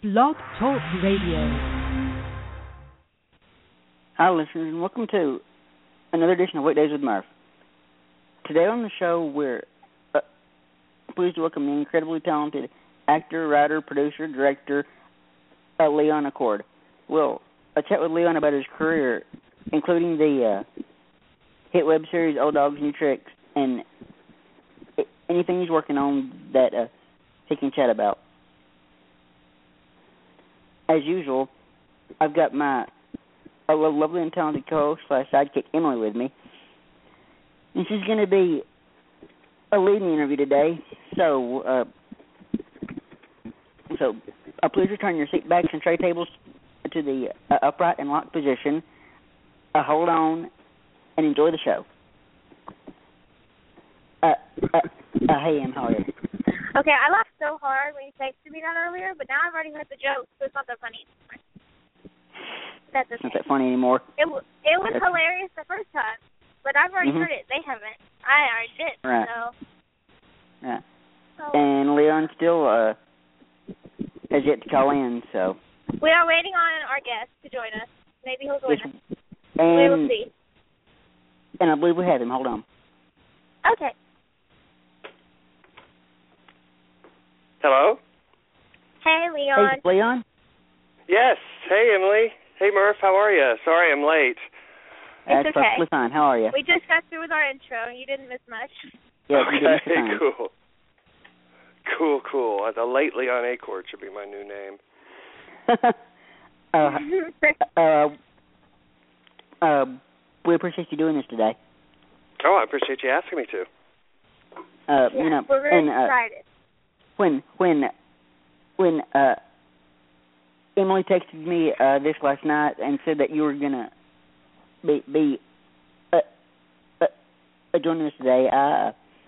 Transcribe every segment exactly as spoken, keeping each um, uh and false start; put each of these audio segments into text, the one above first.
Blog Talk Radio. Hi, listeners, and welcome to another edition of Weekdays with Murph. Today on the show, we're uh, pleased to welcome the incredibly talented actor, writer, producer, director, uh, Leon Accord. We'll uh, chat with Leon about his career, including the uh, hit web series Old Dogs, New Tricks, and anything he's working on that uh, he can chat about. As usual, I've got my a lovely and talented co-host slash sidekick Emily with me, and she's going to be a leading interview today. So, uh, so uh, please return your seat backs and tray tables to the uh, upright and locked position. Uh, hold on and enjoy the show. Uh, uh, uh, hey, Em, how are you? Okay, I laughed so hard when you texted me that earlier, but now I've already heard the joke, so it's not that funny anymore. That's okay. It's not that funny anymore. It, w- it was That's hilarious the first time, but I've already mm-hmm. heard it. They haven't. I already did, right. so. Right. So. And Leon still uh, has yet to call in, so. We are waiting on our guest to join us. Maybe he'll join yes. us. And, we will see. And I believe we have him. Hold on. Okay. Hello? Hey, Leon. Hey, Leon? Yes. Hey, Emily. Hey, Murph. How are you? Sorry I'm late. It's That's okay. perfectly fine. How are you? We just got through with our intro, and you didn't miss much. Yeah, okay, you didn't miss time. cool. Cool, cool. The late Leon Accord should be my new name. uh, uh, uh, we appreciate you doing this today. Oh, I appreciate you asking me to. Uh, yeah, you know, we're really and, uh, excited. When when when uh, Emily texted me uh, this last night and said that you were gonna be be uh, uh, uh, joining us today, I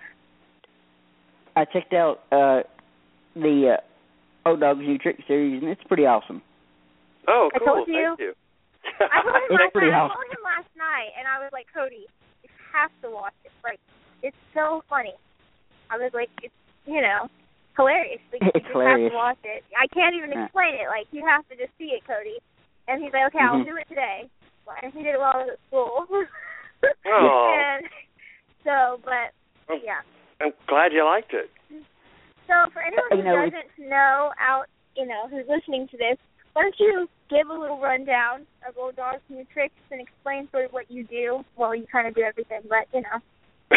I checked out uh, the uh, Old Dogs New Trick series, and it's pretty awesome. Oh, cool! I told you. Thank you. I told him it's last pretty night. awesome. I told him last night, and I was like, Cody, you have to watch it. Like, it's so funny. I was like, it's you know. hilarious. Like, it's you just hilarious. have to watch it. I can't even explain it. Like, you have to just see it, Cody. And he's like, okay, mm-hmm. I'll do it today. And he did it while I was at school. Oh. And so, but, I'm, yeah. I'm glad you liked it. So, for anyone who you know, doesn't know out, you know, who's listening to this, why don't you give a little rundown of Old Dogs New Tricks and explain sort of what you do? Well, you kind of do everything, but, you know.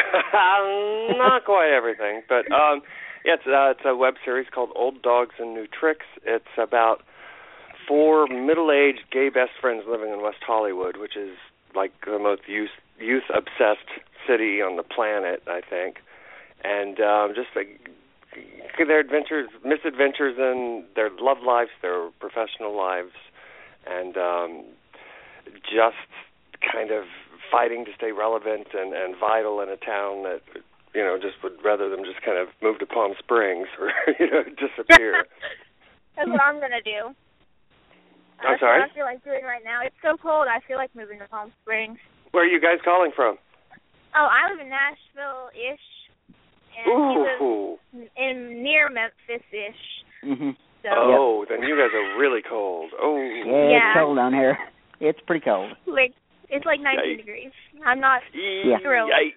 Not quite everything, but, um... Yeah, it's, uh, it's a web series called Old Dogs and New Tricks. It's about four middle-aged gay best friends living in West Hollywood, which is like the most youth, youth-obsessed city on the planet, I think. And um, just like their adventures, misadventures in their love lives, their professional lives, and um, just kind of fighting to stay relevant and, and vital in a town that... you know, just would rather them just kind of move to Palm Springs or, you know, disappear. That's what I'm going to do. I'm That's sorry? what I feel like doing right now. It's so cold, I feel like moving to Palm Springs. Where are you guys calling from? Oh, I live in Nashville-ish. And Ooh. you live in near Memphis-ish. Mm-hmm. So. Oh, then you guys are really cold. Oh. Yeah, Yeah. it's cold down here. It's pretty cold. Like, it's like nineteen Yikes. degrees. I'm not yeah. thrilled. Yikes.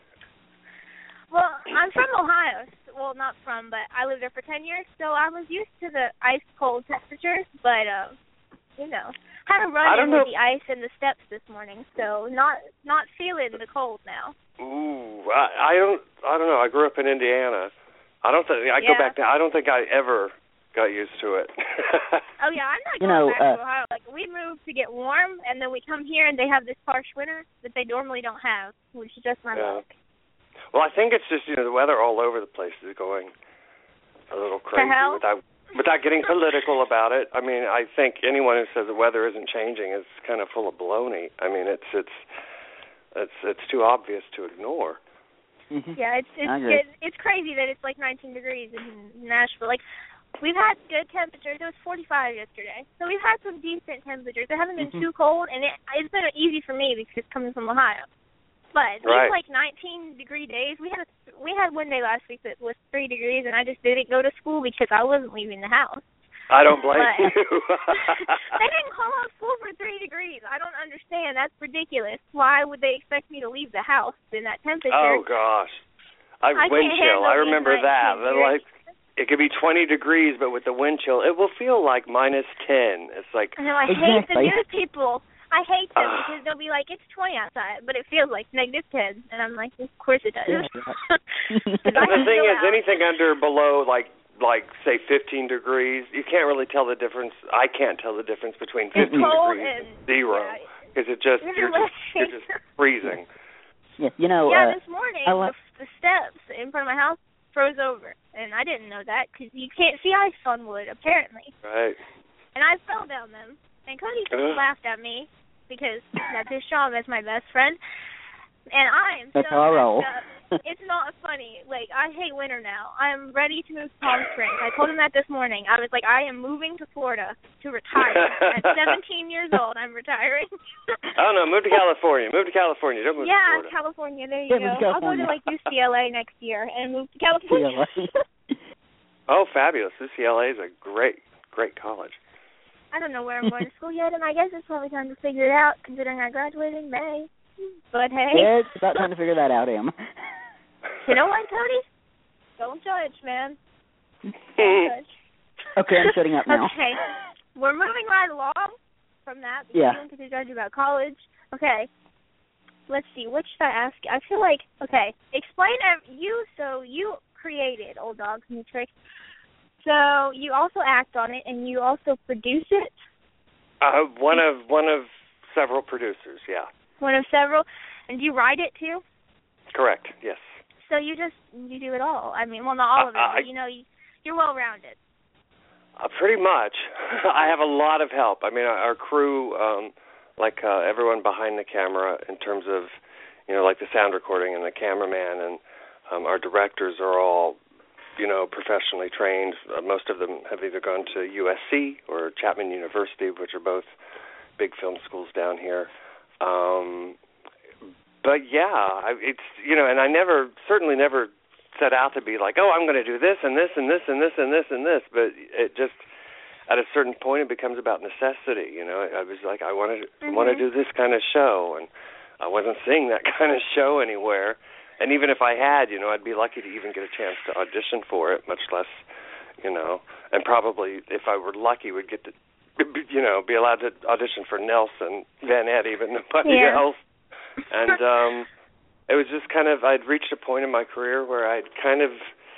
Well, I'm from Ohio. Well, not from, but I lived there for ten years, so I was used to the ice-cold temperatures, but, uh, you know, had a run-in with the ice and the steps this morning, so not not feeling the cold now. Ooh, I, I don't I don't know. I grew up in Indiana. I don't think, I yeah. go back to, I don't think I ever got used to it. Oh, yeah, I'm not you going know, back uh, to Ohio. Like, we moved to get warm, and then we come here, and they have this harsh winter that they normally don't have, which is just my yeah. luck. Well, I think it's just, you know, the weather all over the place is going a little crazy without without getting political about it. I mean, I think anyone who says the weather isn't changing is kind of full of baloney. I mean, it's it's it's it's too obvious to ignore. Mm-hmm. Yeah, it's it's, it's it's crazy that it's like nineteen degrees in Nashville. Like, we've had good temperatures. It was forty-five yesterday, so we've had some decent temperatures. It hasn't been mm-hmm. too cold, and it, it's been easy for me because coming from Ohio. But right. these like nineteen degree days, we had a, we had one day last week that was three degrees, and I just didn't go to school because I wasn't leaving the house. I don't blame but you. they didn't call off school for three degrees. I don't understand. That's ridiculous. Why would they expect me to leave the house in that temperature? Oh gosh, I, I wind chill. I remember that. That like it could be twenty degrees, but with the wind chill, it will feel like minus ten. It's like I know. I exactly. hate the news people. I hate them uh, because they'll be like, it's twenty outside, but it feels like negative ten, and I'm like, of course it does. Yeah, the thing is, out. anything under below like. like, say, fifteen degrees, you can't really tell the difference. I can't tell the difference between fifteen degrees and, and zero because yeah, it just you're just you're just freezing. Yeah, you know. Yeah, uh, this morning like... the, the steps in front of my house froze over, and I didn't know that because you can't see ice on wood apparently. Right. And I fell down them, and Cody just laughed at me because that's his job as my best friend. And I am That's so how I roll. It's not funny. Like, I hate winter now. I'm ready to move to Palm Springs. I told him that this morning. I was like, I am moving to Florida to retire. At seventeen years old, I'm retiring. Oh, no, move to California. Move to California. Don't move yeah, to Florida. California. There you yeah, go. I'll go to, like, U C L A next year and move to California. Oh, fabulous. U C L A is a great, great college. I don't know where I'm going to school yet, and I guess it's probably time to figure it out, considering I graduate in May. But hey. Yeah, it's about time to figure that out, Em. You know what, Cody? Don't judge, man. Don't judge. Okay, I'm shutting up now. Okay. We're moving right along from that. Because yeah. You don't get to judge about college. Okay. Let's see. What should I ask you? I feel like, okay, explain ev- you, so you created Old Dogs New Tricks. So you also act on it, and you also produce it? Uh, one of one of several producers, yeah. One of several. And do you write it, too? Correct, yes. So you just, you do it all. I mean, well, not all of it, uh, but, you know, you, you're well-rounded. Uh, pretty much. I have a lot of help. I mean, our, our crew, um, like uh, everyone behind the camera in terms of, you know, like the sound recording and the cameraman and um, our directors are all, you know, professionally trained. Uh, most of them have either gone to U S C or Chapman University, which are both big film schools down here. Um, but yeah, I, it's, you know, and I never, certainly never set out to be like, oh, I'm going to do this and this and this and this and this and this, but it just, at a certain point, it becomes about necessity, you know. I was like, I want to mm-hmm. want to do this kind of show, and I wasn't seeing that kind of show anywhere, and even if I had, you know, I'd be lucky to even get a chance to audition for it, much less, you know, and probably, if I were lucky, would get to, you know, be allowed to audition for Nelson, Van Eddie, but nobody yeah. else. And um, it was just kind of, I'd reached a point in my career where I'd kind of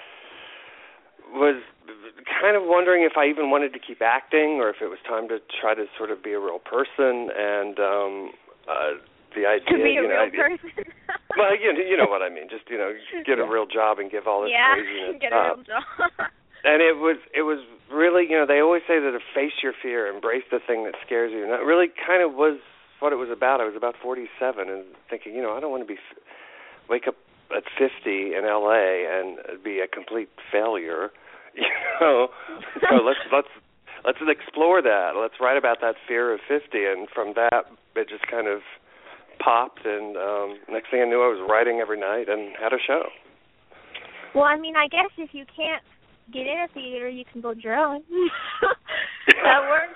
was kind of wondering if I even wanted to keep acting or if it was time to try to sort of be a real person. And um, uh, the idea, to be a you know, real I, person. well, you know, you know what I mean. Just, you know, get a real job and give all this yeah, craziness get a up. real job. And it was it was really, you know, they always say that to face your fear, embrace the thing that scares you. And that really kind of was what it was about. I was about forty-seven and thinking, you know, I don't want to be wake up at fifty in L A and be a complete failure, you know. So let's let's let's explore that. Let's write about that fear of fifty. And from that, it just kind of popped. And um, next thing I knew, I was writing every night and had a show. Well, I mean, I guess if you can't get in a theater, you can build your own. That works.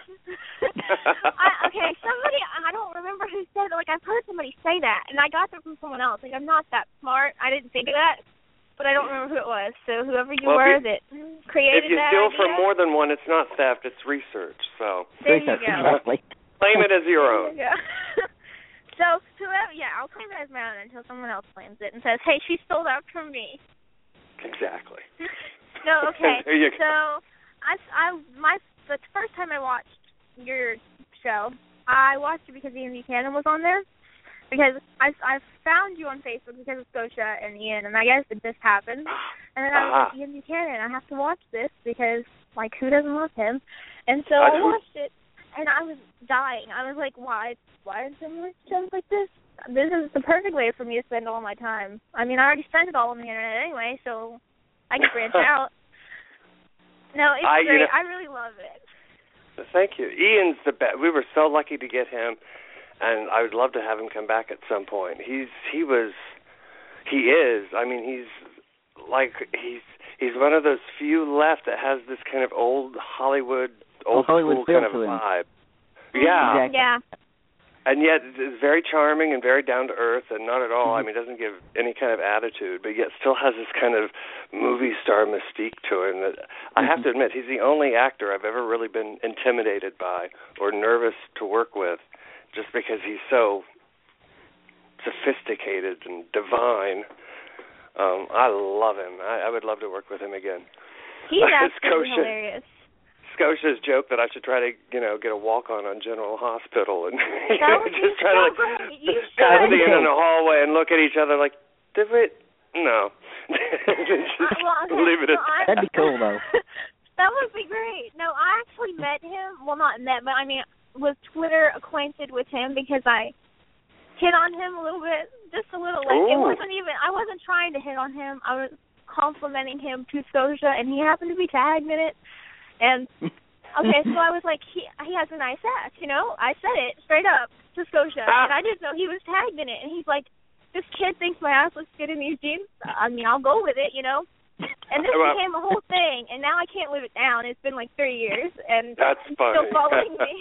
I, okay, somebody, I don't remember who said it. Like, I've heard somebody say that, and I got that from someone else. Like, I'm not that smart. I didn't think of that, but I don't remember who it was. So whoever you well, were if, that created that If you steal idea, from more than one, it's not theft, it's research. So there you go. Exactly. Claim it as your own. There you go. So, whoever, yeah, I'll claim it as my own until someone else claims it and says, hey, she stole that from me. Exactly. No, okay. There you go. So, I, I, my, the first time I watched your show, I watched it because Ian Buchanan was on there. Because I, I found you on Facebook because of Scotia and Ian, and I guess it just happened. And then I was uh-huh. like, Ian Buchanan, I have to watch this because, like, who doesn't love him? And so I, I watched it, and I was dying. I was like, why, why is someone shows like this? This is the perfect way for me to spend all my time. I mean, I already spent it all on the internet anyway, so I can branch out. No, it's I, great. you know, I really love it. Thank you. Ian's the best. We were so lucky to get him, and I would love to have him come back at some point. He's he was, he is. I mean, he's like he's he's one of those few left that has this kind of old Hollywood, old oh, Hollywood school kind of to him. vibe. Yeah. Exactly. Yeah. And yet is very charming and very down to earth, and not at all. I mean, doesn't give any kind of attitude, but yet still has this kind of movie star mystique to him. That I have to admit, he's the only actor I've ever really been intimidated by or nervous to work with, just because he's so sophisticated and divine. Um, I love him. I, I would love to work with him again. He's absolutely hilarious. Scotia's joke that I should try to, you know, get a walk-on on General Hospital and you that know, would just be try so to like great. You kind of should. stand in the hallway and look at each other like, did we? No. Just well, okay, leave it so at I, That'd be cool, though. That would be great. No, I actually met him. Well, not met, but I mean, was Twitter acquainted with him because I hit on him a little bit, just a little. Like Ooh. it wasn't even. I wasn't trying to hit on him. I was complimenting him to Scotia, and he happened to be tagged in it, and. Okay, so I was like, he he has a nice ass, you know? I said it straight up to Scotia, and I didn't know he was tagged in it. And he's like, this kid thinks my ass looks good in these jeans. I mean, I'll go with it, you know? And this well, became a whole thing, and now I can't live it down. It's been like three years, and that's he's funny. still following me.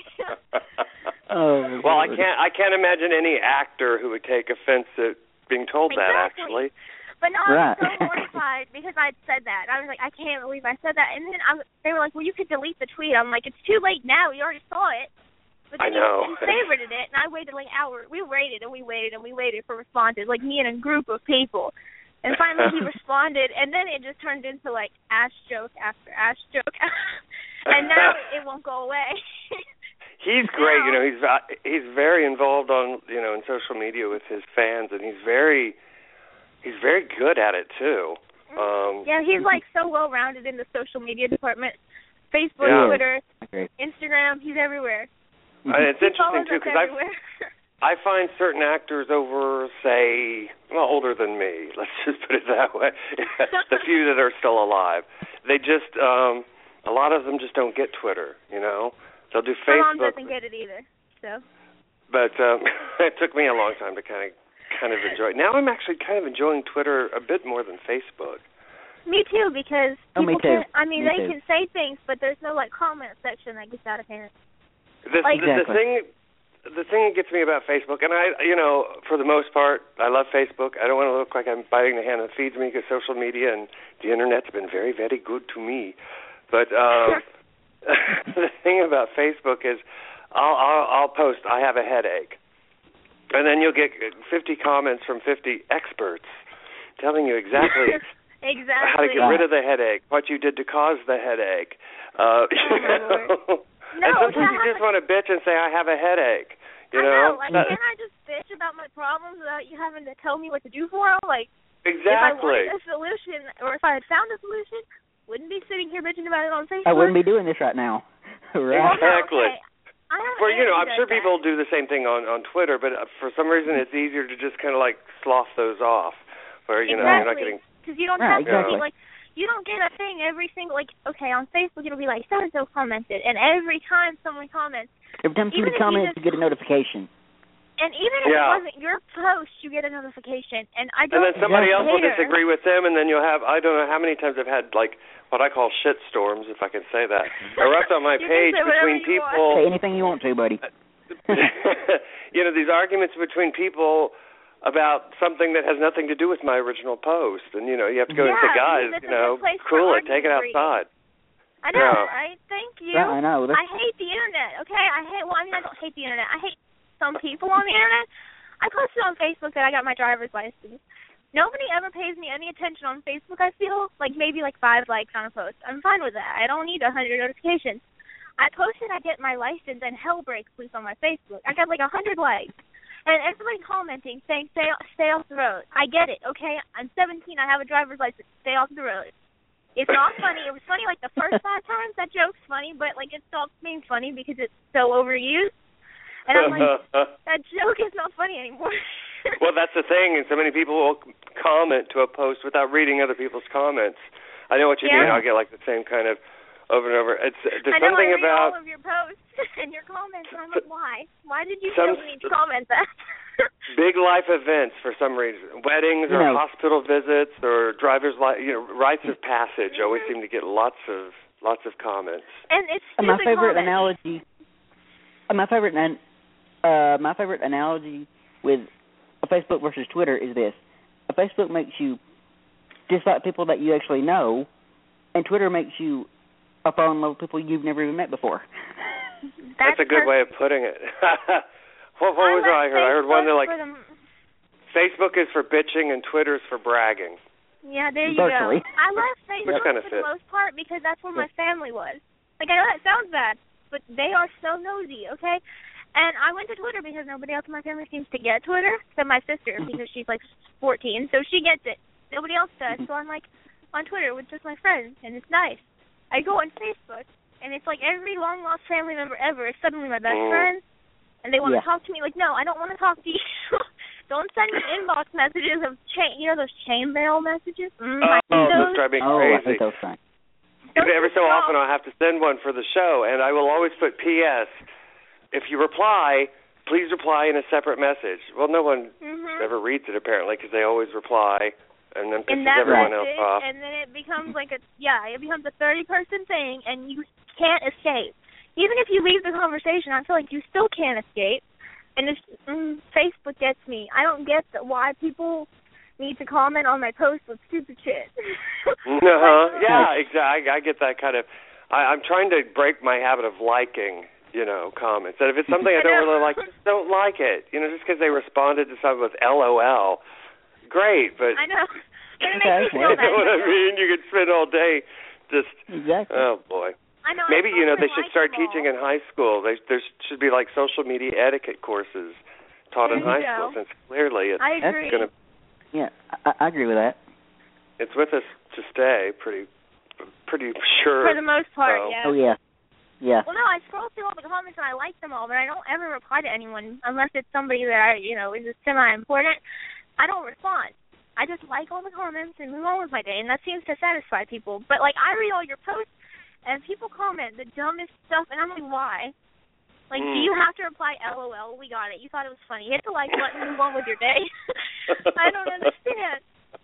oh, well, I can't I can't imagine any actor who would take offense at being told exactly. that, actually. But no, I right. was so mortified because I'd said that. I was like, I can't believe I said that. And then I, they were like, well, you could delete the tweet. I'm like, it's too late now. You already saw it. But I then know. you favorited it, and I waited like hours. We waited and we waited and we waited for responses, like me and a group of people. And finally he responded, and then it just turned into like ass joke after ass joke. And now it won't go away. He's great. You know, he's he's very involved on, you know, in social media with his fans, and he's very... He's very good at it, too. Um, yeah, he's, like, so well-rounded in the social media department. Facebook, yeah. Twitter, okay. Instagram, he's everywhere. And it's he interesting, too, because I find certain actors over, say, well, older than me, let's just put it that way, the few that are still alive, they just, um, a lot of them just don't get Twitter, you know? They'll do Facebook. My mom doesn't get it either, so. But um, it took me a long time to kind of kind of enjoy it. Now I'm actually kind of enjoying Twitter a bit more than Facebook. Me too, because oh, people me too. can, I mean, me they too. can say things, but there's no, like, comment section that gets out of hand. The, like, the, the exactly. thing the thing that gets me about Facebook, and I, you know, for the most part, I love Facebook. I don't want to look like I'm biting the hand that feeds me because social media and the Internet's been very, very good to me. But um, the thing about Facebook is I'll, I'll, I'll post, I have a headache. And then you'll get fifty comments from fifty experts telling you exactly, exactly. how to get rid of the headache, what you did to cause the headache. Uh, oh, you know? No, and sometimes you just want to bitch and say, I have a headache. You I know? know. Like, can't I just bitch about my problems without you having to tell me what to do for them? Like, exactly. if I wanted a solution, or if I had found a solution, wouldn't be sitting here bitching about it on Facebook. I wouldn't be doing this right now. right. Well, no, Exactly. okay. I don't Well, you know, I'm sure that. people do the same thing on, on Twitter, but for some reason it's easier to just kind of like slough those off, where you exactly. know you're not getting. Because you don't right, have exactly. to be like, you don't get a thing every single like. Okay, on Facebook it'll be like so and so commented, and every time someone comments, Every time somebody comments, you get a notification. and even if Yeah. it wasn't your post, you get a notification. And I And don't. then somebody else will later. disagree with them, and then you'll have I don't know how many times I've had like what I call shit storms, if I can say that, erupt on my You can page say whatever between you want. people. Say anything you want to, buddy. You know, these arguments between people about something that has nothing to do with my original post, and you know, you have to go Yeah, and say, guys, because you it's a know, good place for cool it, argument take it breeding. outside. I know, Yeah. right? Thank you. Yeah, I know. That's... I hate the internet, okay? I hate, well, I mean, I don't hate the internet. I hate some people on the internet. I posted on Facebook that I got my driver's license. Nobody ever pays me any attention on Facebook, I feel. Like, maybe like five likes on a post. I'm fine with that. I don't need a hundred notifications. I posted I get my license and hell breaks loose on my Facebook. I got like a hundred likes. And everybody commenting, saying, stay, stay off the road. I get it, okay? I'm seventeen. I have a driver's license. Stay off the road. It's not funny. It was funny like the first five times. That joke's funny, but like it stopped being funny because it's so overused. And I'm like, that joke is not funny anymore. Well, that's the thing, and so many people will comment to a post without reading other people's comments. I know what you Yeah. mean. I'll get like the same kind of over and over. It's there's I know something I read about all of your posts and your comments, and I'm like, why? Why did you Some feel the need to comment that? big life events for some reason, weddings or you know, hospital visits or driver's li- you know rites of passage always seem to get lots of lots of comments. And it's my favorite comments. analogy. Uh, my favorite uh, my favorite analogy with a Facebook versus Twitter is this: a Facebook makes you dislike people that you actually know, and Twitter makes you fall in love with people you've never even met before. That's, That's a good way of putting it. what, what was I heard? I heard one that like the... Facebook is for bitching and Twitter is for bragging. Yeah, there you Virtually. go. I love Facebook kind of for the most part because that's where my family was. Like, I know that sounds bad, but they are so nosy, okay? And I went to Twitter because nobody else in my family seems to get Twitter, except my sister, because she's like fourteen, so she gets it. Nobody else does, so I'm like on Twitter with just my friends, and it's nice. I go on Facebook, and it's like every long-lost family member ever is suddenly my best mm. friend, and they want to yeah. talk to me. Like, no, I don't want to talk to you. Don't send me inbox messages of chain, you know, those chain mail messages. Mm, oh, those those drive me oh, crazy. I hate those things. Every so often I have to send one for the show, and I will always put P S If you reply, please reply in a separate message. Well, no one mm-hmm. ever reads it apparently because they always reply. And then pisses that everyone message, else off. And then it becomes like a, yeah, it becomes a thirty-person thing, and you can't escape. Even if you leave the conversation, I feel like you still can't escape. And it's, mm, Facebook gets me. I don't get the, why people need to comment on my posts with stupid shit. uh-huh. Yeah, exactly. I, I get that kind of, I, I'm trying to break my habit of liking, you know, comments. And if it's something I don't really like, just don't like it. You know, just because they responded to something with L O L. Great, but I know. But it okay. makes me feel you know what I mean? You could spend all day just. Exactly. Oh boy. I know. Maybe you know they should like start teaching in high school. They, there should be like social media etiquette courses taught in there high go. school. Since clearly it's I agree. gonna. Yeah, I, I agree with that. It's with us to stay, pretty, pretty sure. For the most part, so. yeah. Oh yeah. Yeah. Well, no, I scroll through all the comments and I like them all, but I don't ever reply to anyone unless it's somebody that I, you know, is semi-important. I don't respond. I just like all the comments and move on with my day, and that seems to satisfy people. But, like, I read all your posts, and people comment the dumbest stuff, and I'm like, why? Like, mm. do you have to reply, L O L, we got it. You thought it was funny. Hit the like button, move on with your day. I don't understand.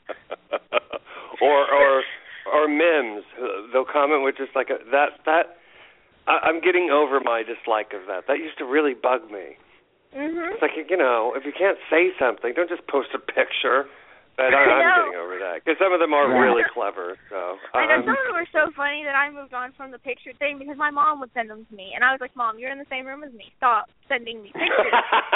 or or or memes. They'll comment with just like a, that. that I, I'm getting over my dislike of that. That used to really bug me. Mm-hmm. It's like, you know, if you can't say something, don't just post a picture. But I, I'm getting over that because some of them are really clever. So I know um, some of them were so funny that I moved on from the picture thing because my mom would send them to me, and I was like, "Mom, you're in the same room as me. Stop sending me pictures."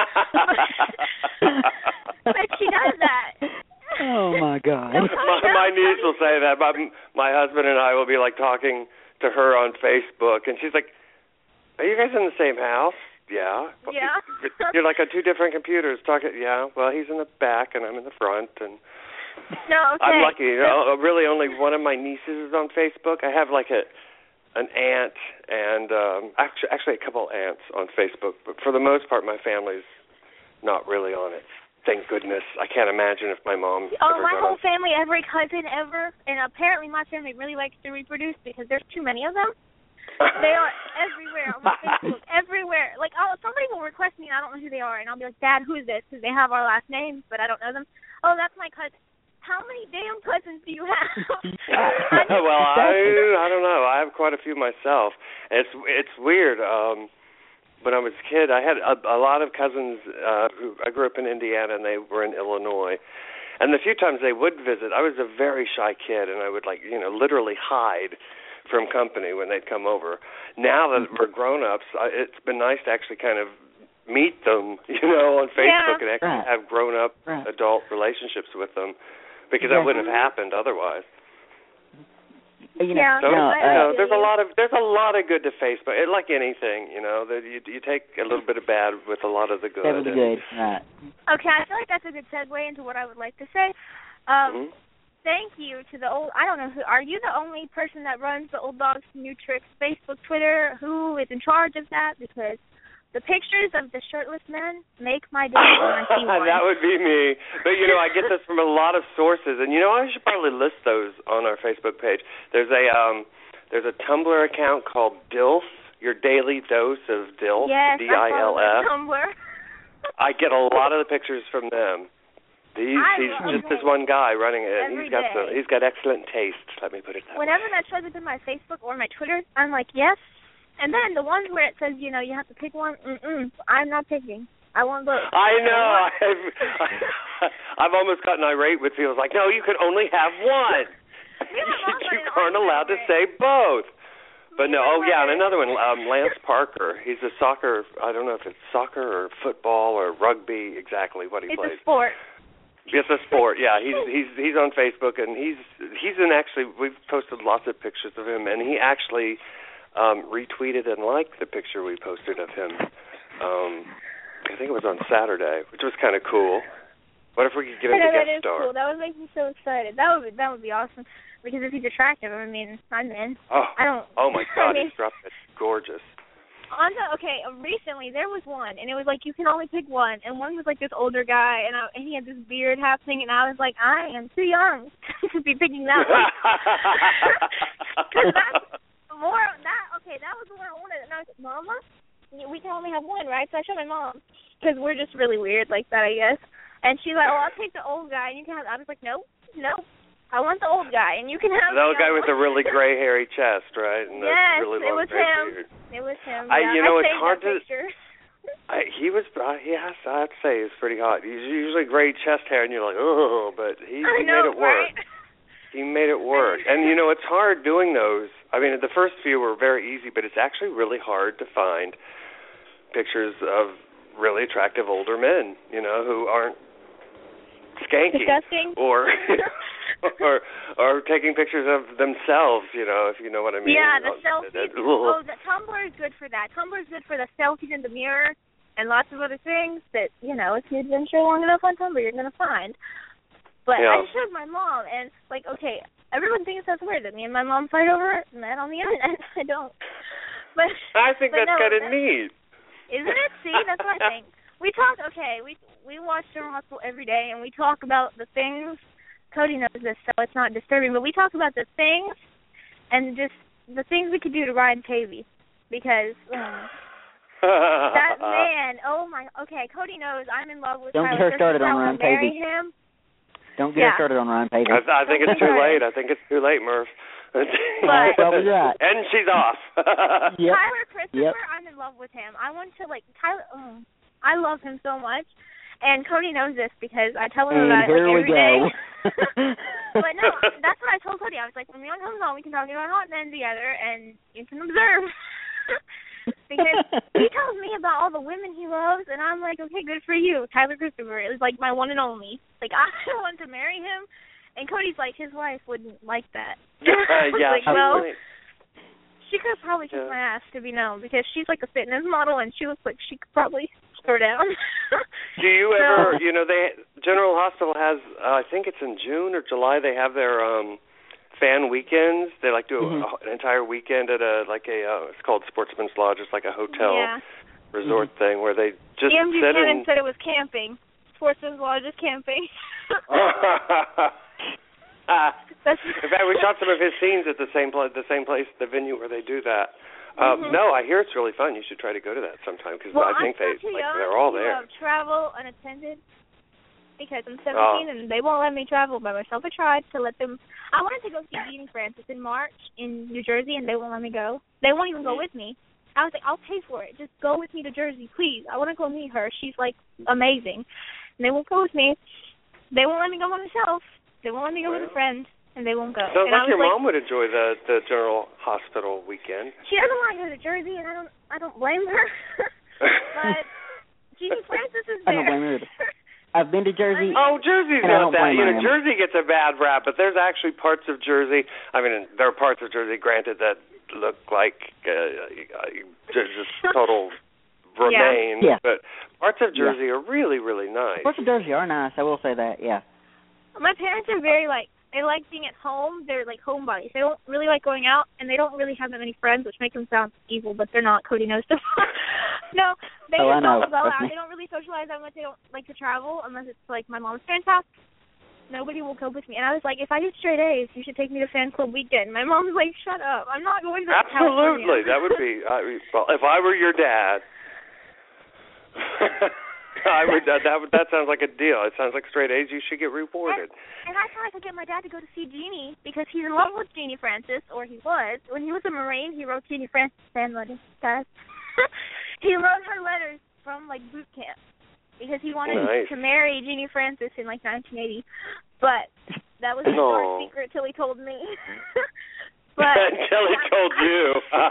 But she does that. Oh my God! my, my niece will say that. My my husband and I will be like talking to her on Facebook, and she's like, "Are you guys in the same house?" Yeah. Yeah. You're like on two different computers talking. Yeah. Well, he's in the back and I'm in the front, and no. Okay. I'm lucky. You know, really, only one of my nieces is on Facebook. I have like a an aunt and um, actually actually a couple aunts on Facebook, but for the most part, my family's not really on it. Thank goodness. I can't imagine if my mom. Oh, ever my got whole on. family, every cousin ever, and apparently my family really likes to reproduce because there's too many of them. They are everywhere on my Facebook, everywhere. Like, oh, somebody will request me, and I don't know who they are, and I'll be like, Dad, who is this? Because they have our last names, but I don't know them. Oh, that's my cousin. How many damn cousins do you have? Well, I I don't know. I have quite a few myself. It's it's weird. Um, when I was a kid, I had a, a lot of cousins uh, who I grew up in Indiana, and they were in Illinois. And the few times they would visit, I was a very shy kid, and I would like you know literally hide from company when they'd come over. Now that we're grown-ups, it's been nice to actually kind of meet them, you know, on Facebook yeah. and actually right. have grown-up right. adult relationships with them because yeah. that wouldn't have happened otherwise. You know, yeah. So, no, you know, uh, there's a lot of there's a lot of good to Facebook. It, like anything, you know, that you you take a little bit of bad with a lot of the good. That was good, right? Okay, I feel like that's a good segue into what I would like to say. Um, mm-hmm. Thank you to the old. I don't know who. Are you the only person that runs the Old Dogs New Tricks Facebook, Twitter? Who is in charge of that? Because the pictures of the shirtless men make my day when I see one. That would be me. But you know, I get this from a lot of sources, and you know, I should probably list those on our Facebook page. There's a um, there's a Tumblr account called D I L F, Your Daily Dose of D I L F. Yes, D I L F. I follow Tumblr. I get a lot of the pictures from them. He's, he's just this one guy running it. Every he's got day. some, he's got excellent taste. Let me put it that Whenever way. that shows up in my Facebook or my Twitter, I'm like, yes. And then the ones where it says, you know, you have to pick one, mm-mm, I'm not picking. I want both. I know. I've, I've almost gotten irate with people like, no, you can only have one. You aren't allowed to say both. But no, oh yeah, and another one, um, Lance Parker. He's a soccer. I don't know if it's soccer or football or rugby. Exactly what he it's plays. It's a sport. It's a sport. Yeah, he's he's he's on Facebook, and he's he's in actually. We've posted lots of pictures of him, and he actually um, retweeted and liked the picture we posted of him. Um, I think it was on Saturday, which was kind of cool. What if we could get him to that guest is star? Cool. That would make me so excited. That would be, that would be awesome. Because if he's attractive, I mean, I'm in. Oh, I don't. Oh my God, I mean, he's dropped it. Gorgeous. On the okay, recently there was one, and it was like you can only pick one, and one was like this older guy, and, I, and he had this beard happening, and I was like, I am too young to be picking that one. Because that's more that okay, that was the one I wanted, and I was like, Mama, we can only have one, right? So I showed my mom because we're just really weird like that, I guess. And she's like, oh, I'll take the old guy, and you can have. I was like, nope, nope. I want the old guy, and you can have the old guy one. with the really gray, hairy chest, right? And yes, the really it long was gray him. beard. It was him. I, yeah. you know, I it's saved hard that to. Picture. I, he was. Uh, he has. I have to say, he's pretty hot. He's usually gray chest hair, and you're like, oh, but he, I he know, made it work. Right? He made it work, and you know, it's hard doing those. I mean, the first few were very easy, but it's actually really hard to find pictures of really attractive older men, you know, who aren't skanky Disgusting. or. or or taking pictures of themselves, you know, if you know what I mean. Yeah, the selfies. Oh, the Tumblr is good for that. Tumblr is good for the selfies in the mirror and lots of other things that, you know, if you've been show long enough on Tumblr, you're going to find. But yeah. I showed my mom, and, like, okay, everyone thinks that's weird that me and my mom fight over that on the internet. I don't. But I think but that's no, kind of that's, neat. Isn't it? See, that's what I think. We talk, okay, we, we watch General Hospital every day, and we talk about the things. Cody knows this, so it's not disturbing. But we talk about the things and just the things we could do to Ryan Pavey. Because um, that man, oh, my, okay, Cody knows I'm in love with Don't Tyler get her started on Christopher. Ryan I marry Pavey. him. Don't get Yeah. her started on Ryan Pavey. I, I think it's too late. I think it's too late, Murph. But- Probably right. And she's off. Yep. Tyler Christopher, Yep. I'm in love with him. I want to, like, Tyler, oh, I love him so much. And Cody knows this because I tell him And about it here like, we every go. day. But no, that's what I told Cody. I was like, when Leon comes home, we can talk about hot men together, and you can observe. Because he tells me about all the women he loves, and I'm like, okay, good for you. Tyler Christopher is like my one and only. Like, I want to marry him. And Cody's like, his wife wouldn't like that. I was yeah, like, well, right. she could probably kiss Yeah. my ass, to be known, because she's like a fitness model, and she looks like she could probably throw down. Do you So- ever, you know, they General Hospital has, uh, I think it's in June or July, they have their um fan weekends. They like do Mhm. a, an entire weekend at a, like a, uh, it's called Sportsman's Lodge. It's like a hotel Yeah. resort Mhm. thing where they just Ian sit Buchanan and... said it was camping. Sportsman's Lodge is camping. That's, In fact, we shot some of his scenes at the same place, the same place, the venue where they do that. Um, Mhm. No, I hear it's really fun. You should try to go to that sometime because well, I think I'm they still too like young they're all to there. uh, travel unattended because I'm seventeen Oh. and they won't let me travel by myself. I tried to let them. I wanted to go see Jean Francis in March in New Jersey, and they won't let me go. They won't even go with me. I was like, I'll pay for it. Just go with me to Jersey, please. I want to go meet her. She's like amazing. And they won't go with me. They won't let me go by myself. They won't let me go Well. with a friend, and they won't go. Sounds and I like was your like, mom would enjoy the the General Hospital weekend. She doesn't want to go to Jersey, and I don't. I don't blame her. But Jean Francis is I there. don't blame her either. I've been to Jersey. Oh, Jersey's And I not don't that. blame You her. know, Jersey gets a bad rap, but there's actually parts of Jersey. I mean, there are parts of Jersey, granted, that look like uh, uh, just just total remains. Yeah. But parts of Jersey are really, really nice. Parts of Jersey are nice. I will say that. Yeah. My parents are very like they like being at home. They're like homebodies. They don't really like going out, and they don't really have that many friends, which makes them sound evil, but they're not. Cody knows stuff. No, they Oh, I just know. don't go Trust out. me. They don't really socialize that much. They don't like to travel unless it's like my mom's parents' house. Nobody will go with me. And I was like, if I get straight A's, you should take me to fan club weekend. My mom's like, shut up. I'm not going to Absolutely, California. that would be. I, well, if I were your dad. I would. Uh, that that sounds like a deal. It sounds like straight A's. You should get rewarded. And, and I thought I could get my dad to go to see Jeannie because he's in love with Jeannie Francis, or he was. When he was a Marine, he wrote Jeannie Francis fan letters, guys. He wrote her letters from like boot camp because he wanted nice. to marry Jeannie Francis in like nineteen eighty, but that was a no. dark secret till he told me. But until he told you.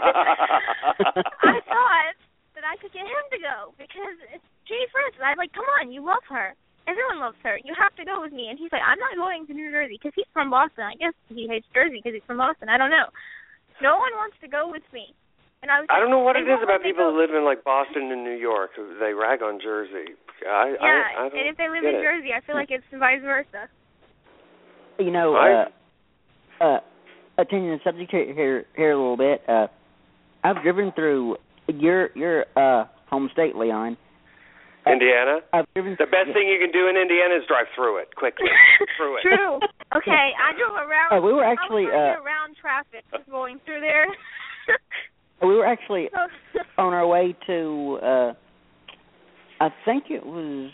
I thought that I could get him to go because it's Jeannie Francis. I was like, come on, you love her. Everyone loves her. You have to go with me. And he's like, I'm not going to New Jersey because he's from Boston. I guess he hates Jersey because he's from Boston. I don't know. No one wants to go with me. And I was. I don't know what it is about people go. who live in like Boston and New York. They rag on Jersey. I, yeah, I, I don't and if they live in it. Jersey, I feel like it's vice versa. You know, uh, uh, changing the subject here, here, here a little bit. Uh, I've driven through your your uh, home state, Leon. Uh, Indiana. I've driven the best thing you can do in Indiana is drive through it quickly. through it. True. Okay, I drove around. Uh, we were actually I was uh, around traffic going through there. we were actually on our way to. Uh, I think it was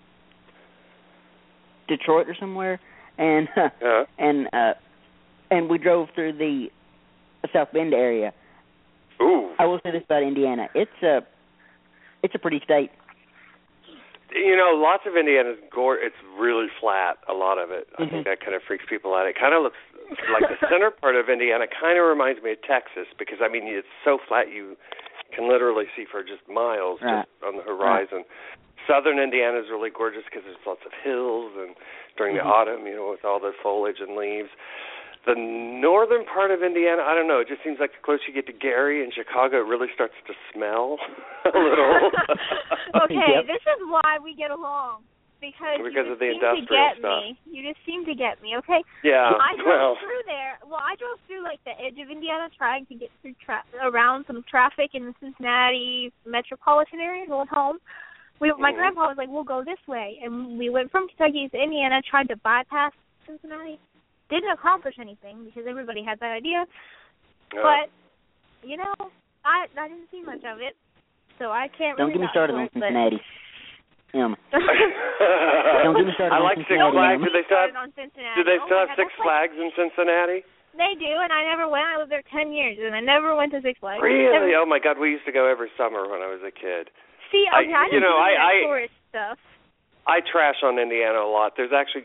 Detroit or somewhere, and uh, uh-huh. and uh, and we drove through the South Bend area. Ooh. I will say this about Indiana: it's a it's a pretty state. You know, lots of Indiana's gore. It's really flat. A lot of it. I Mm-hmm. think that kind of freaks people out. It kind of looks like the center part of Indiana. Kind of reminds me of Texas because I mean it's so flat you can literally see for just miles right. just on the horizon. Right. Southern Indiana is really gorgeous because there's lots of hills and during mm-hmm. the autumn, you know, with all the foliage and leaves. The northern part of Indiana, I don't know, it just seems like the closer you get to Gary and Chicago, it really starts to smell a little. Okay, yep. this is why we get along. Because, because you of the seem to industrial get stuff. me. You just seem to get me, okay? Yeah, I drove well. through there. Well, I drove through, like, the edge of Indiana trying to get through tra- around some traffic in the Cincinnati metropolitan area going home. We, my mm-hmm. grandpa was like, we'll go this way. And we went from Kentucky to Indiana, tried to bypass Cincinnati. Didn't accomplish anything because everybody had that idea. Yeah. But, you know, I I didn't see much of it. So I can't Don't really get me started on it, Cincinnati. Um, Don't get me started I on like Six Cincinnati. Flags. Do they still have, do they still oh have God, Six Flags in Cincinnati? They do, and I never went. I lived there ten years, and I never went to Six Flags. Really? Never. Oh, my God. We used to go every summer when I was a kid. See, okay, I, I you know, do I, that I, tourist stuff. I trash on Indiana a lot. There's actually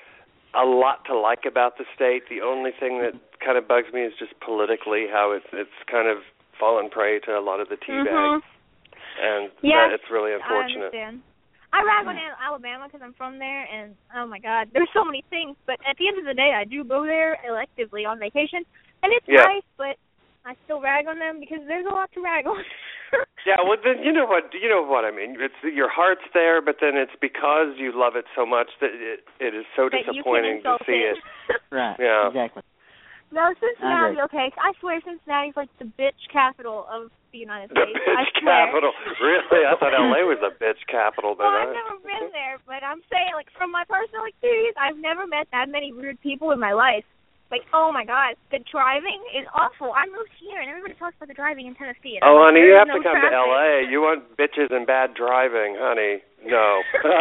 a lot to like about the state. The only thing that kind of bugs me is just politically how it's it's kind of fallen prey to a lot of the teabags, mm-hmm. and yes, that, it's really unfortunate. I understand. I rag on Alabama because I'm from there, and oh my God, there's so many things. But at the end of the day, I do go there electively on vacation, and it's yeah. nice. But I still rag on them because there's a lot to rag on. Yeah, well, then you know what you know what I mean. It's your heart's there, but then it's because you love it so much that it it is so that disappointing to see it. it. Right. Yeah. Exactly. No, Cincinnati. Okay, I swear Cincinnati's like the bitch capital of the United The States. bitch I swear. capital. Really? I thought L A was the bitch capital. Well, I... I've never been there, but I'm saying, like, from my personal experience, I've never met that many weird people in my life. Like, oh my God, the driving is awful. I moved here, and everybody talks about the driving in Tennessee. And Oh, like, honey, you have no to come traffic. to L A. You want bitches and bad driving, honey. No.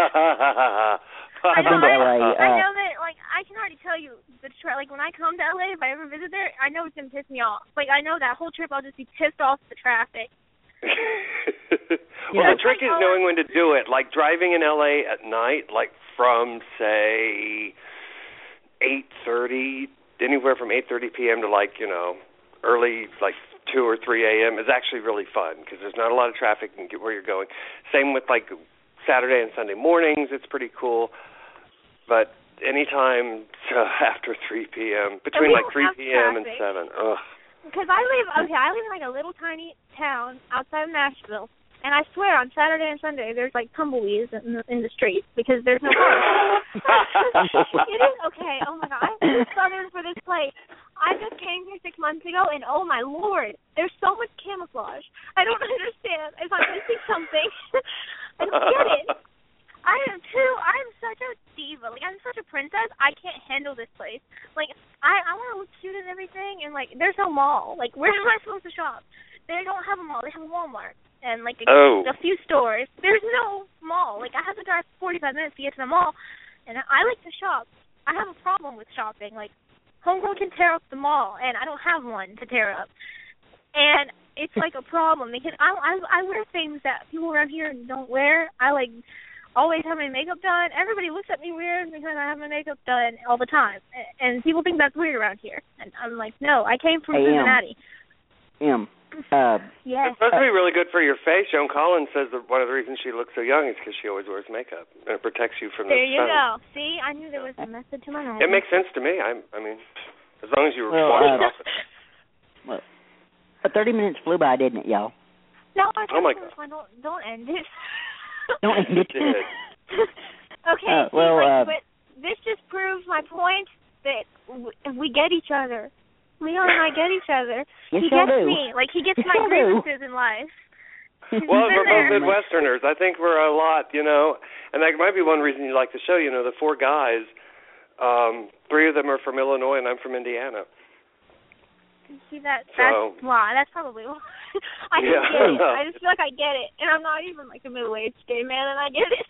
I know, I've been to I, L A, uh, I know that, like, I can already tell you, the tra- like, when I come to L A, if I ever visit there, I know it's going to piss me off. Like, I know that whole trip I'll just be pissed off at the traffic. Well, yeah. the trick is knowing when to do it. Like, driving in L A at night, like, from, say, eight thirty, anywhere from eight thirty p.m. to, like, you know, early, like, two or three a.m. is actually really fun because there's not a lot of traffic and get where you're going. Same with, like, Saturday and Sunday mornings. It's pretty cool. But anytime uh, after three p.m., between, like, three p.m. and seven, ugh. Because I live, okay, I live in, like, a little tiny town outside of Nashville. And I swear, on Saturday and Sunday, there's, like, tumbleweeds in the, in the streets because there's no cars. It is, okay, oh, my God. I'm too southern for this place. I just came here six months ago, and oh, my Lord, there's so much camouflage. I don't understand if I'm missing something. I don't get it. I am, too. I'm such a diva. Like, I'm such a princess. I can't handle this place. Like, I, I want to look cute and everything, and, like, there's no mall. Like, where am I supposed to shop? They don't have a mall. They have a Walmart. And, like, a, oh. a few stores. There's no mall. Like, I have to drive forty-five minutes to get to the mall, and I like to shop. I have a problem with shopping. Like, Homegrown can tear up the mall, and I don't have one to tear up. And it's like a problem because I, I, I wear things that people around here don't wear. I, like, always have my makeup done. Everybody looks at me weird because I have my makeup done all the time. And people think that's weird around here. And I'm like, no, I came from hey, Cincinnati. Em, uh, yes. It's supposed to be really good for your face. Joan Collins says that one of the reasons she looks so young is because she always wears makeup. And it protects you from there the sun. There you go. See, I knew there was a method to my madness. It makes sense to me. I, I mean, as long as you well, wash uh, it off. Well, thirty minutes flew by, didn't it, y'all? No, I oh my God. Don't, don't end it. Don't end it. Okay, uh, well, see, like, uh, but this just proves my point that w- we get each other. Leon and I get each other. Yes, he y'all gets do. me. Like, he gets Yes, my y'all do. grievances in life. Well, we're both there. Midwesterners. I think we're a lot, you know, and that might be one reason you like the show. You know, the four guys, um, three of them are from Illinois, and I'm from Indiana. See, that, that's So, why. That's probably why. I just yeah. get it. I just feel like I get it. And I'm not even, like, a middle-aged gay man, and I get it.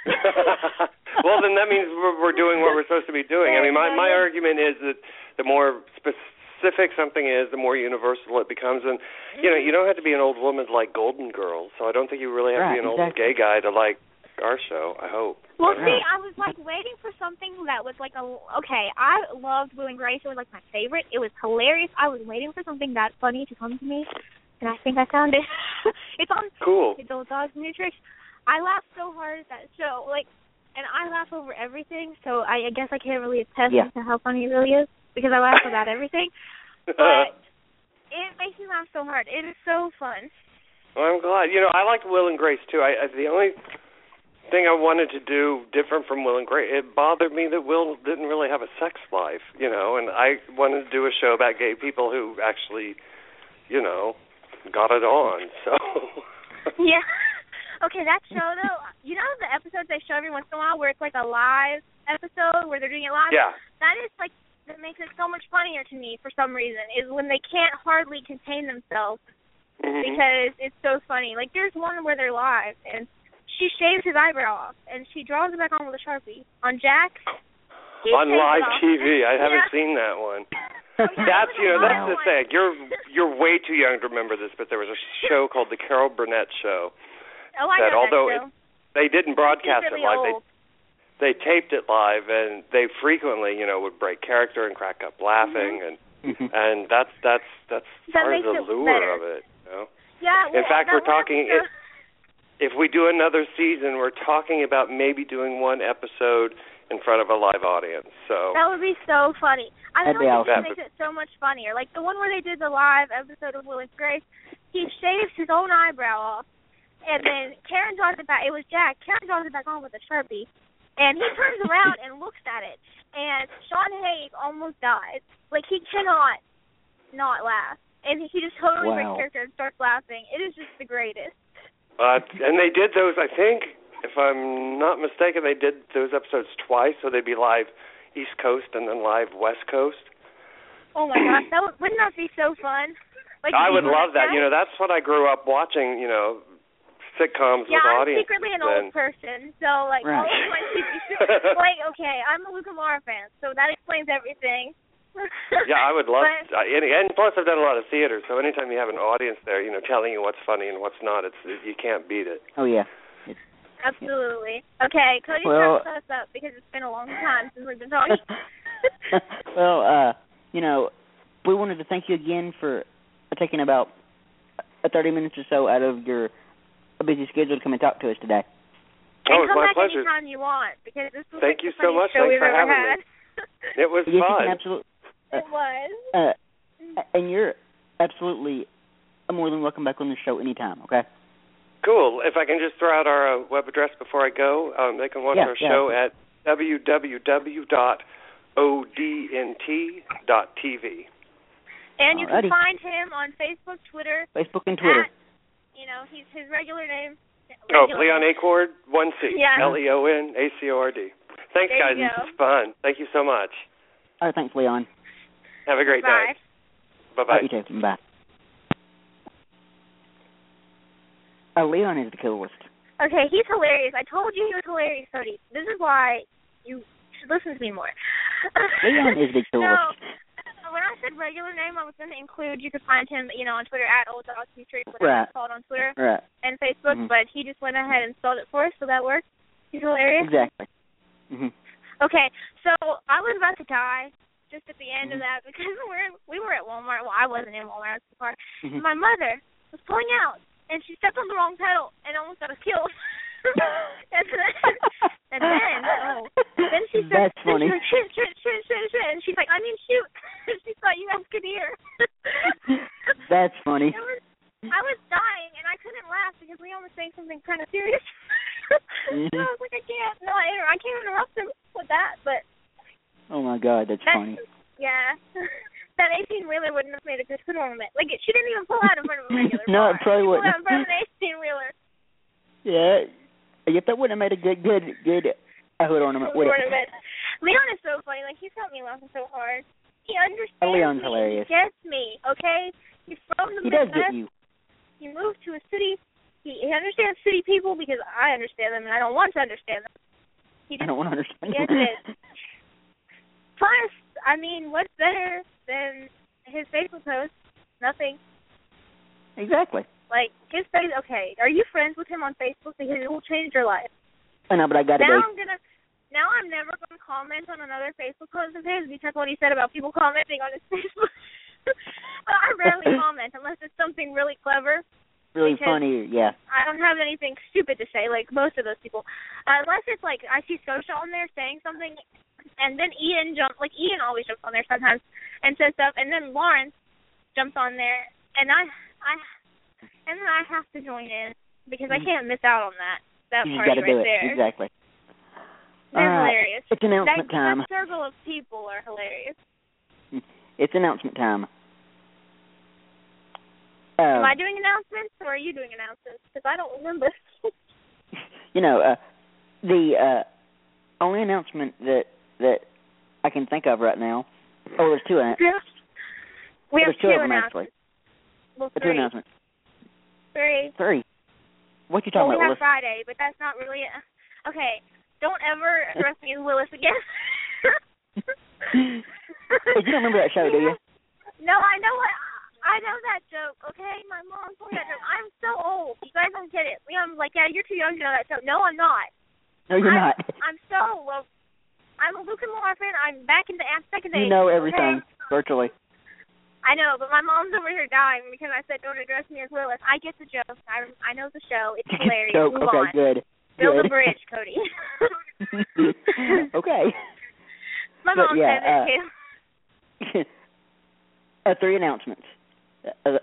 Well, then that means we're, we're doing what we're supposed to be doing. I mean, my, my argument is that the more specific something is, the more universal it becomes. And, you know, you don't have to be an old woman to like Golden Girls, so I don't think you really have right, to be an exactly. old gay guy to like our show, I hope. Well, I see, know. I was, like, waiting for something that was, like, a... Okay, I loved Will and Grace. It was, like, my favorite. It was hilarious. I was waiting for something that funny to come to me, and I think I found it. It's on... Cool. It's Old Dogs and New Tricks. I laughed so hard at that show, like, and I laugh over everything, so I, I guess I can't really attest yeah. to how funny it really is, because I laugh about everything. But it makes me laugh so hard. It is so fun. Well, I'm glad. You know, I liked Will and Grace, too. I, I the only... thing I wanted to do different from Will and Grace, it bothered me that Will didn't really have a sex life, you know, and I wanted to do a show about gay people who actually, you know, got it on, so. Yeah. Okay, that show, though, you know the episodes they show every once in a while where it's like a live episode where they're doing it live? Yeah. That is, like, that makes it so much funnier to me for some reason, is when they can't hardly contain themselves Mm-hmm. because it's so funny. Like, there's one where they're live, and she shaves his eyebrow off, and she draws it back on with a Sharpie. On Jack, he on shaves live it off. T V, I haven't Yeah. seen that one. Oh, yeah, That's it was you know a that's long the one. thing. You're you're way too young to remember this, but there was a show called the Carol Burnett Show. Oh, I that know although that show. It, they didn't broadcast really it live, old. they they taped it live, and they frequently you know would break character and crack up laughing, Mm-hmm. and and that's that's that's That part of makes the it lure better. of it. You know? Yeah. Well, In fact, that we're one talking. episode- If, if we do another season, we're talking about maybe doing one episode in front of a live audience. So that would be so funny. I That'd know be it awesome. makes it so much funnier. Like the one where they did the live episode of Will and Grace, he shaves his own eyebrow off, and then Karen draws it back. It was Jack. Karen draws it back on with a Sharpie, and he turns around and looks at it, and Sean Hayes almost dies. Like he cannot not laugh, and he just totally Wow. breaks character and starts laughing. It is just the greatest. Uh, and they did those, I think, if I'm not mistaken, they did those episodes twice, so they'd be live East Coast and then live West Coast. Oh my gosh, that would, wouldn't that be so fun? Like I would you love that. that? You know, that's what I grew up watching, you know, sitcoms Yeah, with I'm audiences. secretly an and, old person, so like Right. all of my T V shows, like okay, I'm a Luca Mara fan, so that explains everything. Yeah, I would love, But, uh, and, and plus I've done a lot of theater, so anytime you have an audience there, you know, telling you what's funny and what's not, it's you can't beat it. Oh, yeah. absolutely. Okay, Cody, Well- wrap us up because it's been a long time since we've been talking. Well, uh, you know, we wanted to thank you again for taking about uh, thirty minutes or so out of your busy schedule to come and talk to us today. Oh, and it's come my back pleasure. anytime you want because this was Thank like you the so funniest much. show Thanks we've for ever having had. me. It was Yes, you fun. can absolutely. Uh, It was. Uh, and you're absolutely more than welcome back on the show anytime, okay? Cool. If I can just throw out our uh, web address before I go, um, they can watch Yeah, our yeah. show at w w w dot o d n t dot t v. And you Alrighty. can find him on Facebook, Twitter. Facebook and Twitter. At, you know, he's his regular name. Oh, regular Leon name. Acord, one C. Yeah. L E O N A C O R D. Thanks, There guys. you This go. was fun. Thank you so much. All right, thanks, Leon. Have a great Bye. night. All Bye-bye. right, you too. Bye. Uh, Leon is the coolest. Okay, he's hilarious. I told you he was hilarious, Cody. This is why you should listen to me more. Leon is the coolest. So, when I said regular name, I was going to include, you could find him, you know, on Twitter, at Old Dogs and Tricks, whatever right. it's called on Twitter right. and Facebook, mm-hmm. but he just went ahead and spelled it for us, so that works. He's hilarious. Exactly. Mm-hmm. Okay, so I was about to die just at the end mm-hmm. of that because we're we were at Walmart. Well, I wasn't in Walmart. I was in the car. Mm-hmm. My mother was pulling out, and she stepped on the wrong pedal and almost got us killed. and then, and then, oh, then she said, That's funny. Then she was like, shoot, shoot, shoot, shoot, shoot, and she's like, I mean, shoot. She thought you guys could hear. That's funny. It was, I was dying, and I couldn't laugh because Leon was saying something kind of serious. mm-hmm. So I was like, I can't, no, I, I can't interrupt him with that, but. Oh my God, that's, that's funny. Yeah. That eighteen-wheeler wouldn't have made a good hood ornament. Like, she didn't even pull out in front of a regular No, car. it probably she wouldn't. pulled out in front of an eighteen-wheeler. Yeah. Yep, that wouldn't have made a good, good, good uh, hood ornament, would it? Ornament. Leon is so funny. Like, he's got me laughing so hard. He understands oh, Leon's me. hilarious. He gets me, okay? He's from the He Midwest. does get you. He moved to a city. He, he understands city people because I understand them, and I don't want to understand them. He just I don't want to understand gets it. Plus, I mean, what's better than his Facebook post? Nothing. Exactly. Like, his face, okay, are you friends with him on Facebook? Because it will change your life. I know, but I got to Now be. I'm going to, now I'm never going to comment on another Facebook post of his because what he said about people commenting on his Facebook. But I rarely comment unless it's something really clever. Really funny, yeah. I don't have anything stupid to say, like most of those people. Uh, unless it's like, I see Scotia on there saying something, and then Ian jumps, like Ian always jumps on there sometimes and says stuff, and then Lawrence jumps on there, and I, I, and then I have to join in because I can't miss out on that. That you part just got to right do it, there. exactly. They're uh, hilarious. It's announcement that, time. That circle of people are hilarious. It's announcement time. Am Uh, I doing announcements, or are you doing announcements? Because I don't remember. you know, uh, the uh, only announcement that that I can think of right now. Oh, there's two. An- yeah. We have there's two, two of them announcements. actually. Well, two three. announcements. Three. Three. What you Well, talking we about, have Friday, but that's not really. A... Okay, don't ever address me as Willis again. Hey, you don't remember that show, do you? No, I know what. I know that joke, okay? My mom told me that joke. I'm so old. You guys don't get it. Leon's like, yeah, you're too young to know that joke. No, I'm not. No, you're I'm, not. I'm so, well, I'm a Luke and Laura fan. I'm back in the second age. You know everything, okay? virtually. I know, but my mom's over here dying because I said don't address me as Willis. I get the joke. I, I know the show. It's hilarious. Joke. Move okay, on. good. Build good. a bridge, Cody. Okay. My but, mom yeah, said it, uh, too. uh, three announcements. Uh,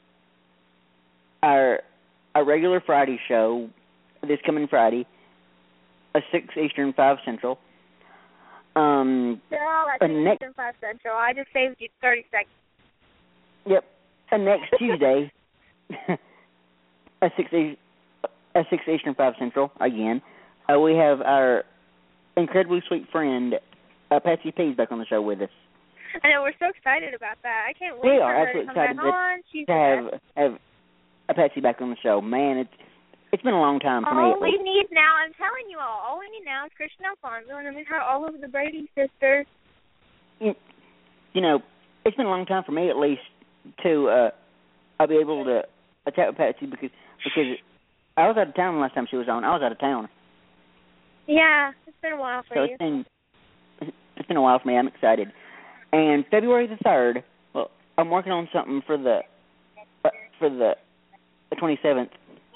our our regular Friday show this coming Friday, a six Eastern, five Central. Um, They're all at uh, six next, Eastern, five Central. I just saved you thirty seconds. Yep. And next Tuesday, a six a six Eastern, five Central again. Uh, we have our incredibly sweet friend uh, Patsy P's back on the show with us. I know, we're so excited about that. I can't wait we for are her absolutely to come excited back on. She's to have have a Patsy back on the show. Man, it's it's been a long time for all me. we need now, I'm telling you all, all we need now is Christian Alfonso, and then we have all of the Brady sisters. You, you know, it's been a long time for me, at least, to uh, I'll be able to uh, chat with Patsy because because I was out of town the last time she was on. I was out of town. Yeah, it's been a while for so you. it's been it's been a while for me. I'm excited. And February the third, well, I'm working on something for the uh, for the twenty-seventh.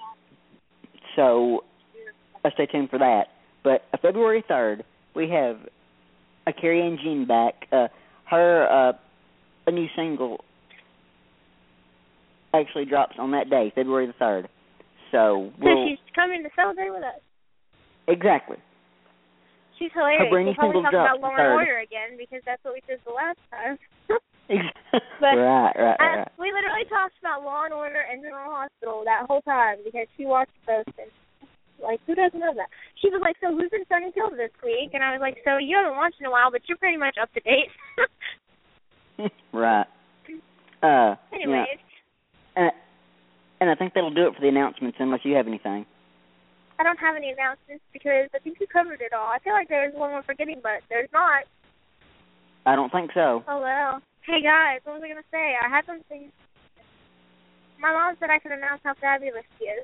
So uh, stay tuned for that. But uh, February third, we have a Carrie Ann Jean back. Uh, her uh, a new single actually drops on that day, February the third. So So we'll, she's coming to celebrate with us. exactly. She's hilarious. Her brand new We'll probably single talk about drops Law and third. Order again because that's what we did the last time. But, right, right, I, right. we literally talked about Law and Order and General Hospital that whole time because she watched those and like, who doesn't know that? She was like, so who's been Sunny Kills this week? And I was like, so you haven't watched in a while, but you're pretty much up to date. Right. Uh, Anyways. Yeah. And, and I think that'll do it for the announcements unless you have anything. I don't have any announcements because I think you covered it all. I feel like there's one we're forgetting, but there's not. I don't think so. Oh, well. Hey, guys, what was I going to say? I had something. My mom said I could announce how fabulous she is.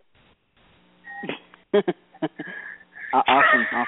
uh, awesome. awesome.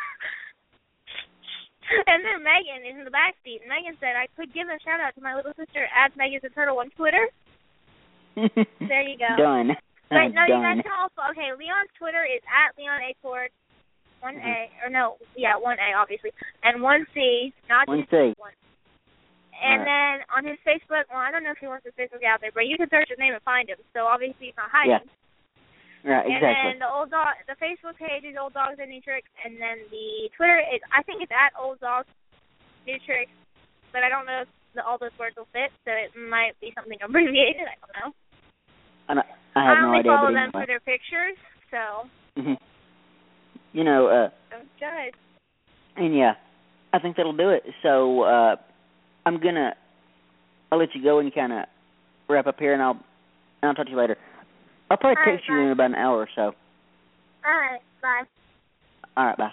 And then Megan is in the back seat. Megan said I could give a shout-out to my little sister, at Megan's a Turtle on Twitter. There you go. Done. But no, Done. you guys can also, okay, Leon's Twitter is at Leon Acord, one A, or no, yeah, one A, obviously, and one C, not one just C. one. And right. then on his Facebook, well, I don't know if he wants his Facebook out there, but you can search his name and find him, so obviously he's not hiding. Yeah. Right, exactly. And then the old dog, the Facebook page is Old Dogs and New Tricks, and then the Twitter is, I think it's at Old Dogs New Tricks, but I don't know if the, all those words will fit, so it might be something abbreviated. I don't know. I, don't, I have I no only idea. follow but them anyway. for their pictures, so. Mm-hmm. You know, uh. So good. And yeah, I think that'll do it. So uh, I'm gonna, I'll let you go and kind of wrap up here, and I'll, and I'll talk to you later. I'll probably All text right, you in about an hour or so. All right, bye. All right, bye.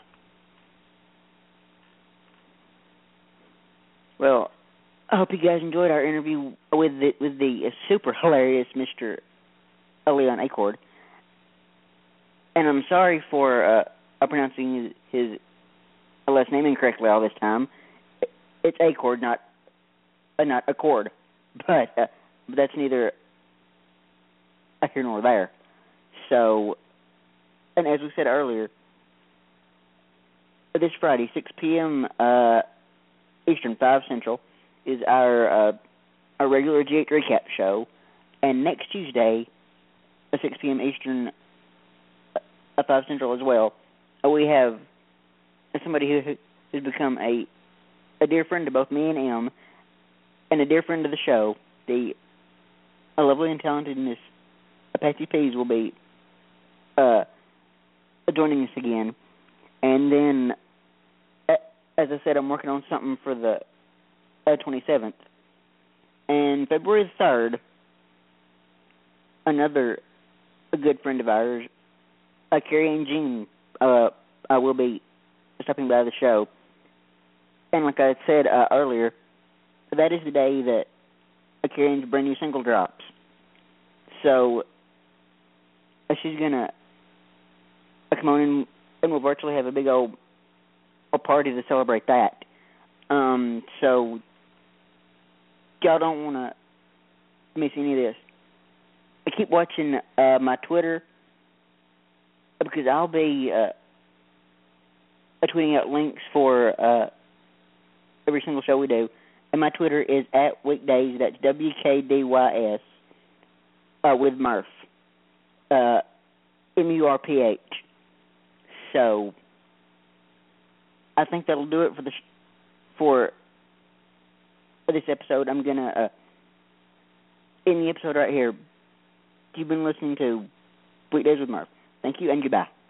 Well, I hope you guys enjoyed our interview with the with the super hilarious Mister Leon Acord. And I'm sorry for uh, pronouncing his, his last name incorrectly all this time. It's Acord, not uh, not Accord, but uh, that's neither here nor there. So, and as we said earlier, this Friday, six p.m. Uh, Eastern, five Central, is our uh, our regular G eight recap show, and next Tuesday, at six p.m. Eastern, uh, five Central as well, uh, we have somebody who has become a a dear friend to both me and Em, and a dear friend of the show. The a lovely and talented Miss Patsy Pease will be uh, joining us again, and then, uh, as I said, I'm working on something for the uh, twenty-seventh, and February third, another a good friend of ours, uh, Carrie Ann Jean, uh, uh, will be stopping by the show, and like I said uh, earlier, that is the day that uh, Carrie Ann's brand new single drops. So uh, she's gonna uh, come on in, and we'll virtually have a big old a party to celebrate that. Um, so y'all don't want to miss any of this. I keep watching uh, my Twitter because I'll be uh, tweeting out links for uh, every single show we do. And my Twitter is at Weekdays. That's W K D Y S uh, with Murph. Uh, M U R P H. So I think that'll do it for the sh- for this episode. I'm gonna uh, end the episode right here. You've been listening to Weekdays with Murph. Thank you and goodbye.